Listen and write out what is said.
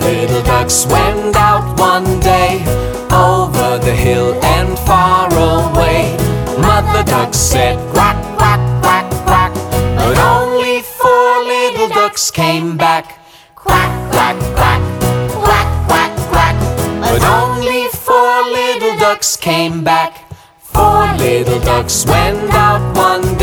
little ducks went out one day, over the hill and far away. Mother duck said quack, quack, quack, quack, but only 4 little ducks came back. Quack, quack, quack, quack, quack, quack, but only 4 little ducks came back. 4 little ducks went out one day,